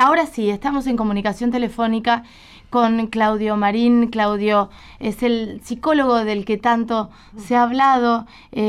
Ahora sí, estamos en comunicación telefónica con Claudio Marín. Claudio es el psicólogo del que tanto se ha hablado,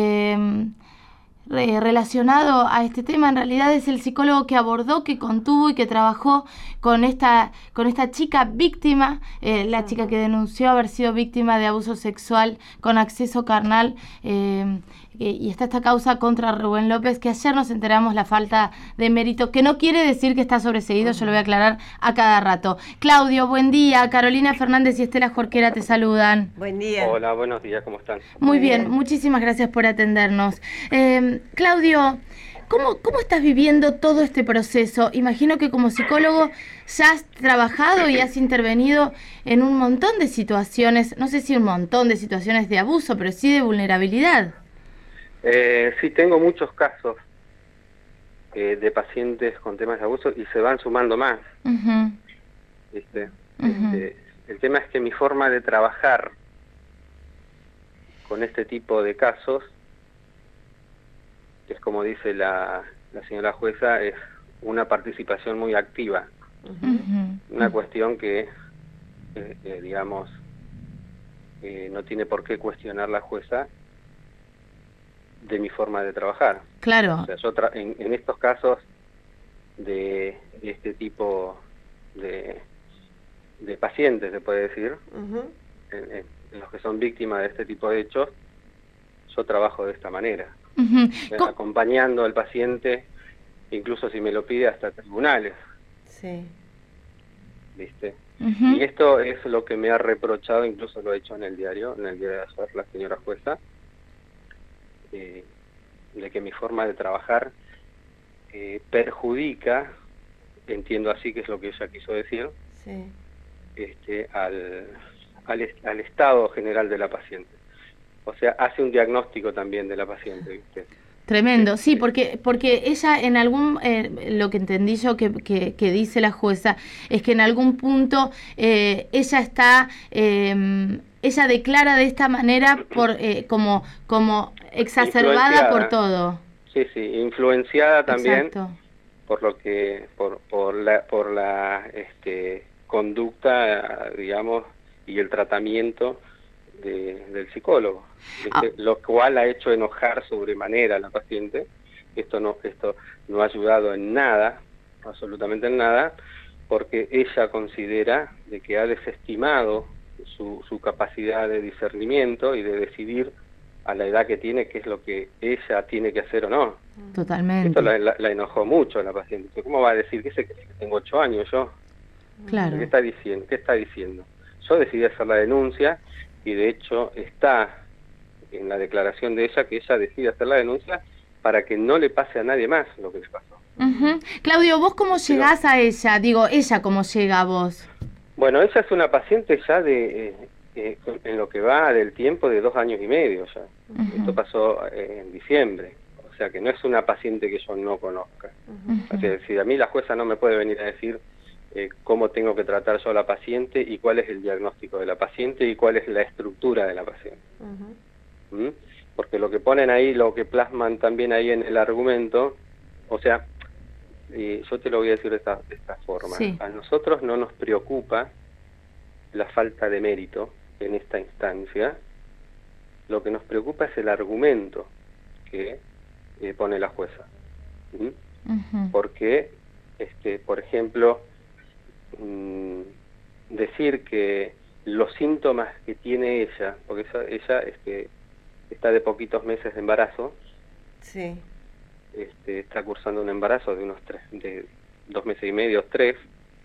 relacionado a este tema. En realidad es el psicólogo que abordó, que contuvo y que trabajó con esta chica víctima, la chica que denunció haber sido víctima de abuso sexual con acceso carnal, y está esta causa contra Rubén López, que ayer nos enteramos la falta de mérito, que no quiere decir que está sobreseído, yo lo voy a aclarar a cada rato. Claudio, buen día. Carolina Fernández y Estela Jorquera te saludan. Buen día. Hola, buenos días, ¿cómo están? Muy bien, muchísimas gracias por atendernos. Claudio, ¿cómo estás viviendo todo este proceso? Imagino que como psicólogo ya has trabajado y has intervenido en un montón de situaciones, no sé si un montón de situaciones de abuso, pero sí de vulnerabilidad. Sí, tengo muchos casos de pacientes con temas de abuso y se van sumando más. ¿Viste? El tema es que mi forma de trabajar con este tipo de casos, que es como dice la señora jueza, es una participación muy activa. Una cuestión que, digamos, no tiene por qué cuestionar la jueza de mi forma de trabajar. Claro. O sea, yo en estos casos de este tipo de pacientes, se puede decir, en los que son víctimas de este tipo de hechos, yo trabajo de esta manera, acompañando al paciente, incluso si me lo pide, hasta tribunales. Sí. ¿Viste? Y esto es lo que me ha reprochado, incluso lo he hecho en el diario de ayer, la señora jueza, de que mi forma de trabajar perjudica, entiendo así que es lo que ella quiso decir, Sí. al estado general de la paciente. O sea, hace un diagnóstico también de la paciente, ¿viste? Tremendo, sí, porque ella en algún, lo que entendí yo que dice la jueza, es que en algún punto ella está, ella declara de esta manera por como exacerbada por todo. Sí, sí, influenciada también. Exacto. Por lo que por la conducta, digamos, y el tratamiento del psicólogo, lo cual ha hecho enojar sobremanera a la paciente. Esto no ha ayudado en nada, absolutamente en nada, porque ella considera de que ha desestimado su capacidad de discernimiento y de decidir a la edad que tiene qué es lo que ella tiene que hacer o no. Totalmente. Esto la enojó mucho a la paciente. ¿Cómo va a decir que tengo 8 años yo? Claro. ¿Qué está diciendo? Yo decidí hacer la denuncia y de hecho está en la declaración de ella que ella decide hacer la denuncia para que no le pase a nadie más lo que le pasó. Claudio, ¿vos cómo llegás a ella? Digo, ¿ella cómo llega a vos? Bueno, ella es una paciente ya en lo que va del tiempo de 2 años y medio ya. Esto pasó en diciembre. O sea que no es una paciente que yo no conozca. Es decir, a mí la jueza no me puede venir a decir cómo tengo que tratar yo a la paciente y cuál es el diagnóstico de la paciente y cuál es la estructura de la paciente. Porque lo que ponen ahí, lo que plasman también ahí en el argumento, o sea, yo te lo voy a decir de esta forma. Sí. A nosotros no nos preocupa la falta de mérito en esta instancia. Lo que nos preocupa es el argumento que pone la jueza. Porque, por ejemplo, decir que los síntomas que tiene ella, porque ella está de poquitos meses de embarazo, Sí. Está cursando un embarazo de de 2 meses y medio, 3,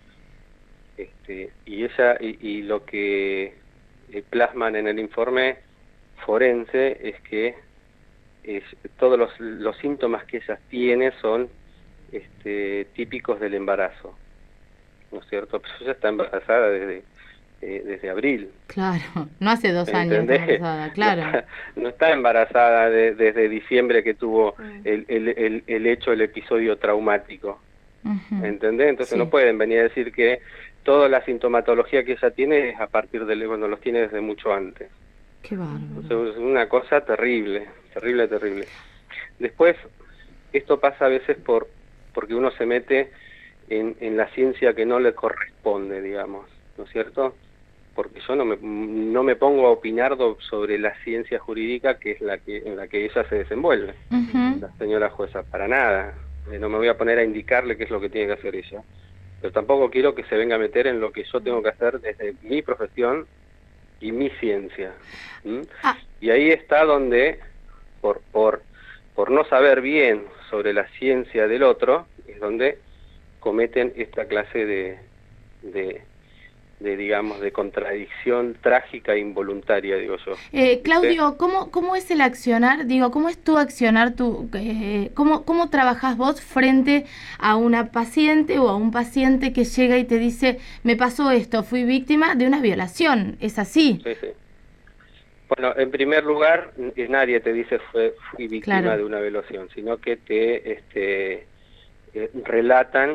y ella y lo que plasman en el informe forense es que todos los síntomas que ella tiene son típicos del embarazo, ¿no es cierto? Pero ella está embarazada desde abril. Claro, no hace 2 años embarazada, claro. No está embarazada desde diciembre que tuvo el episodio traumático. ¿Entendés? Entonces no pueden venir a decir que toda la sintomatología que ella tiene es a partir de cuando los tiene desde mucho antes. Qué bárbaro. Entonces, es una cosa terrible. Después, esto pasa a veces porque uno se mete en la ciencia que no le corresponde, digamos, ¿no es cierto? Porque yo no me pongo a opinar sobre la ciencia jurídica que es en la que ella se desenvuelve, la señora jueza, para nada. No me voy a poner a indicarle qué es lo que tiene que hacer ella, pero tampoco quiero que se venga a meter en lo que yo tengo que hacer desde mi profesión y mi ciencia. Y ahí está donde, por no saber bien sobre la ciencia del otro, es donde cometen esta clase de digamos, de contradicción trágica e involuntaria, digo yo. Claudio, ¿cómo es el accionar? Digo, ¿cómo es tu accionar? ¿Cómo trabajás vos frente a una paciente o a un paciente que llega y te dice, me pasó esto, fui víctima de una violación? ¿Es así? Sí, sí. Bueno, en primer lugar, nadie te dice fui víctima de una violación, sino que te relatan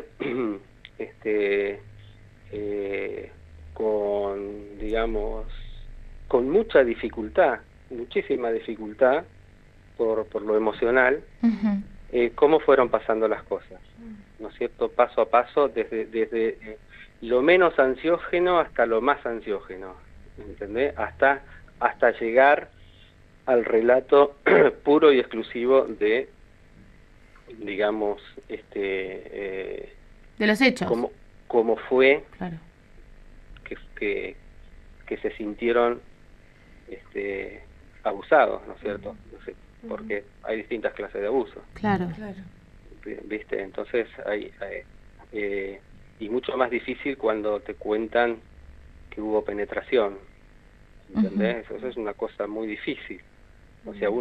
con, digamos, con mucha dificultad, muchísima dificultad por lo emocional, cómo fueron pasando las cosas, ¿no es cierto? Paso a paso, desde lo menos ansiógeno hasta lo más ansiógeno, ¿entendés? Hasta llegar al relato puro y exclusivo de, digamos, de los hechos. Cómo fue, claro, que se sintieron abusados, ¿no es cierto? No sé, porque hay distintas clases de abuso. Claro. ¿Viste? Entonces y mucho más difícil cuando te cuentan que hubo penetración, ¿entendés? Eso es una cosa muy difícil. O sea,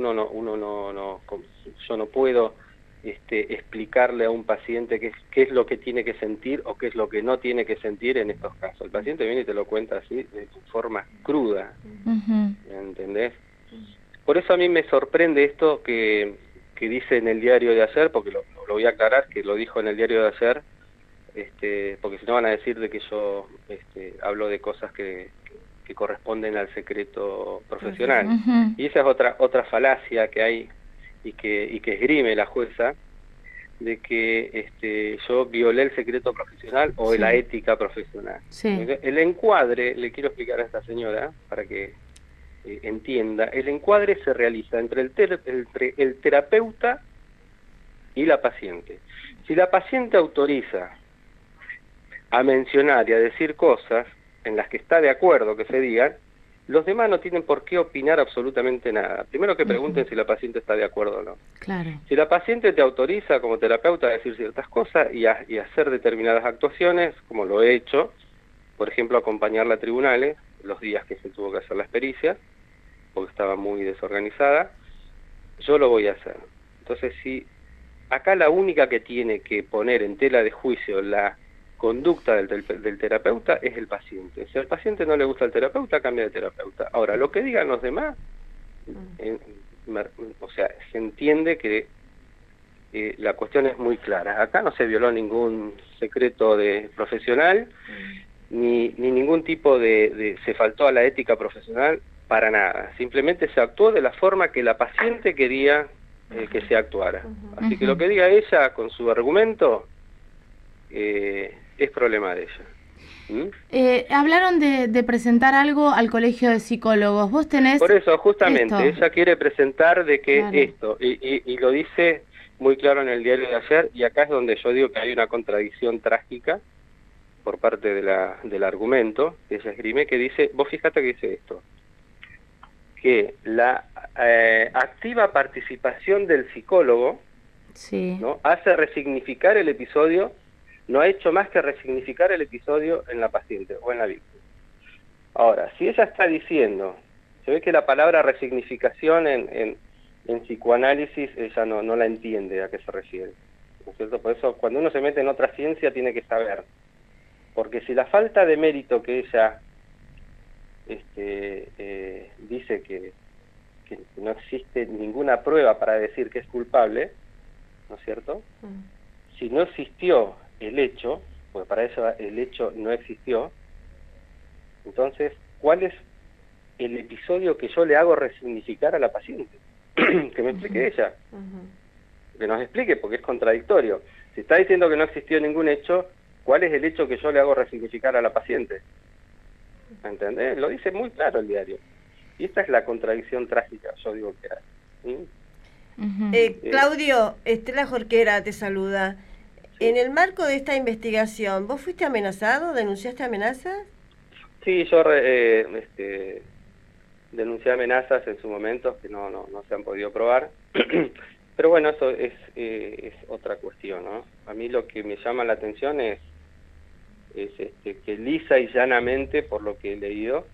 yo no puedo explicarle a un paciente qué es lo que tiene que sentir o qué es lo que no tiene que sentir en estos casos. El paciente viene y te lo cuenta así, de forma cruda, ¿entendés? Por eso a mí me sorprende esto que dice en el diario de ayer, porque lo voy a aclarar, que lo dijo en el diario de ayer, porque si no van a decir de que yo hablo de cosas que corresponden al secreto profesional. Y esa es otra falacia que hay y que esgrime la jueza, de que yo violé el secreto profesional o la ética profesional. El encuadre, le quiero explicar a esta señora para que entienda, el encuadre se realiza entre el terapeuta y la paciente. Si la paciente autoriza a mencionar y a decir cosas en las que está de acuerdo que se digan, los demás no tienen por qué opinar absolutamente nada. Primero que pregunten si la paciente está de acuerdo o no. Claro. Si la paciente te autoriza como terapeuta a decir ciertas cosas y a hacer determinadas actuaciones, como lo he hecho, por ejemplo, acompañarla a tribunales, los días que se tuvo que hacer las pericias, porque estaba muy desorganizada, yo lo voy a hacer. Entonces, si acá la única que tiene que poner en tela de juicio la conducta del terapeuta es el paciente. Si al paciente no le gusta el terapeuta, cambia de terapeuta. Ahora, lo que digan los demás, o sea, se entiende que la cuestión es muy clara. Acá no se violó ningún secreto profesional, ni ningún tipo se faltó a la ética profesional para nada. Simplemente se actuó de la forma que la paciente quería que se actuara. Así que lo que diga ella con su argumento es problema de ella. Hablaron de presentar algo al colegio de psicólogos. ¿Vos tenés? Por eso, justamente, esto? ella quiere presentar de que Claro. esto, y lo dice muy claro en el diario de ayer, y acá es donde yo digo que hay una contradicción trágica por parte del argumento que ella esgrime, que dice, vos fíjate que dice esto, que la activa participación del psicólogo, ¿no?, hace resignificar el episodio, no ha hecho más que resignificar el episodio en la paciente o en la víctima. Ahora, si ella está diciendo, se ve que la palabra resignificación en psicoanálisis ella no la entiende a qué se refiere, ¿no es cierto? Por eso cuando uno se mete en otra ciencia tiene que saber, porque si la falta de mérito que ella dice que no existe ninguna prueba para decir que es culpable, ¿no es cierto? Si no existió el hecho, porque para eso el hecho no existió, entonces, ¿cuál es el episodio que yo le hago resignificar a la paciente? Que me explique ella. Que nos explique, porque es contradictorio. Si está diciendo que no existió ningún hecho, ¿cuál es el hecho que yo le hago resignificar a la paciente? ¿Entendés? Lo dice muy claro el diario. Y esta es la contradicción trágica, yo digo que hay. Claudio, Estela Jorquera te saluda. Sí. En el marco de esta investigación, ¿vos fuiste amenazado? ¿Denunciaste amenazas? Sí, yo denuncié amenazas en su momento que no se han podido probar. Pero bueno, eso es otra cuestión, ¿no? A mí lo que me llama la atención es que lisa y llanamente, por lo que he leído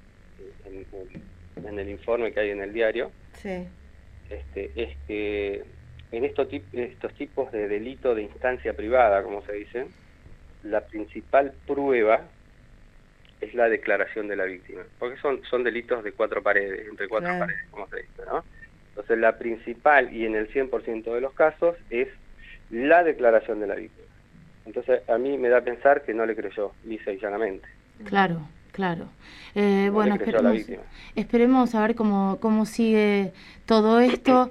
en el informe que hay en el diario, sí, es que en estos tipos de delito de instancia privada, como se dice, la principal prueba es la declaración de la víctima, porque son delitos de cuatro paredes, entre cuatro paredes, como se dice, ¿no? Entonces la principal, y en el 100% de los casos, es la declaración de la víctima. Entonces a mí me da a pensar que no le creyó, lisa y llanamente. Claro, claro. Bueno, esperemos a ver cómo sigue todo esto.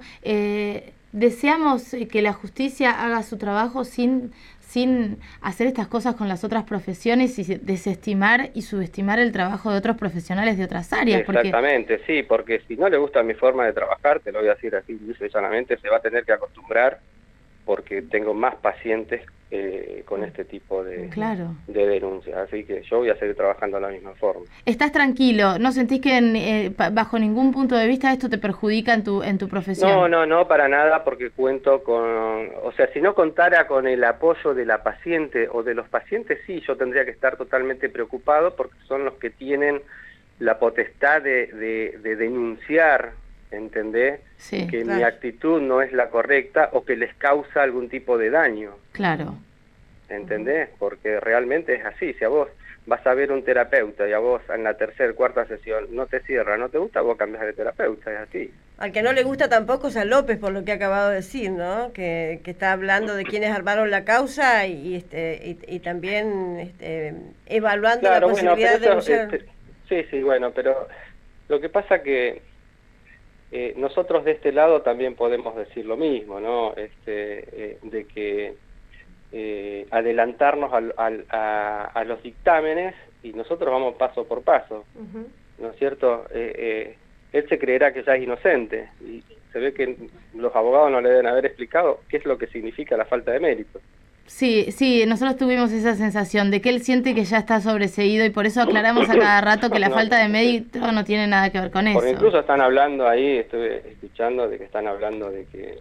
Deseamos que la justicia haga su trabajo sin hacer estas cosas con las otras profesiones y desestimar y subestimar el trabajo de otros profesionales de otras áreas. Exactamente, sí, porque si no le gusta mi forma de trabajar, te lo voy a decir así, lisa y llanamente, se va a tener que acostumbrar, porque tengo más pacientes con este tipo de denuncias, así que yo voy a seguir trabajando de la misma forma. ¿Estás tranquilo? ¿No sentís que bajo ningún punto de vista esto te perjudica en tu profesión? No, para nada, porque cuento con, o sea, si no contara con el apoyo de la paciente o de los pacientes, sí, yo tendría que estar totalmente preocupado, porque son los que tienen la potestad de denunciar, ¿entendés? Sí, que mi actitud no es la correcta o que les causa algún tipo de daño. Claro. ¿Entendés? Porque realmente es así. Si a vos vas a ver un terapeuta y a vos en la tercera, cuarta sesión no te cierra, no te gusta, vos cambias de terapeuta, es así. Al que no le gusta tampoco es a López, por lo que ha acabado de decir, ¿no? Que está hablando de quienes armaron la causa y también evaluando la posibilidad de denunciar. Sí, bueno, pero lo que pasa que nosotros de este lado también podemos decir lo mismo, ¿no? De que adelantarnos a los dictámenes, y nosotros vamos paso por paso, ¿no es cierto? Él se creerá que ya es inocente, y se ve que los abogados no le deben haber explicado qué es lo que significa la falta de mérito. Sí, nosotros tuvimos esa sensación de que él siente que ya está sobreseído, y por eso aclaramos a cada rato que la falta de mérito no tiene nada que ver con eso. Porque incluso están hablando ahí, estuve escuchando de que están hablando de que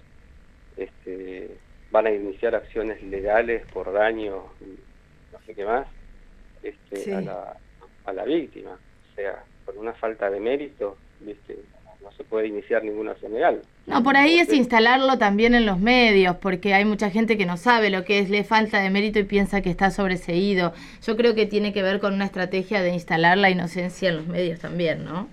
van a iniciar acciones legales por daño, no sé qué más, sí, a la víctima. O sea, por una falta de mérito, no se puede iniciar ninguna acción legal. No, por ahí es instalarlo también en los medios, porque hay mucha gente que no sabe lo que es la falta de mérito y piensa que está sobreseído. Yo creo que tiene que ver con una estrategia de instalar la inocencia en los medios también, ¿no?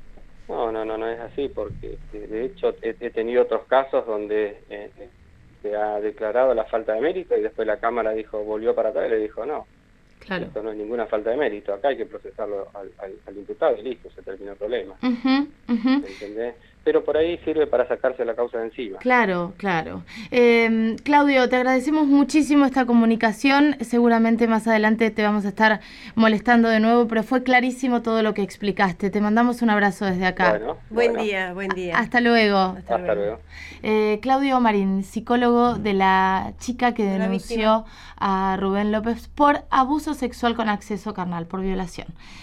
No es así, porque de hecho he tenido otros casos donde se ha declarado la falta de mérito y después la Cámara volvió para atrás y le dijo no. Claro. Esto no es ninguna falta de mérito, acá hay que procesarlo al imputado y listo, se terminó el problema. ¿Entendés? Pero por ahí sirve para sacarse la causa de encima. Claro. Claudio, te agradecemos muchísimo esta comunicación, seguramente más adelante te vamos a estar molestando de nuevo, pero fue clarísimo todo lo que explicaste. Te mandamos un abrazo desde acá. Buen día. Hasta luego. Hasta luego. Claudio Marín, psicólogo de la chica que denunció a Rubén López por abuso sexual con acceso carnal, por violación.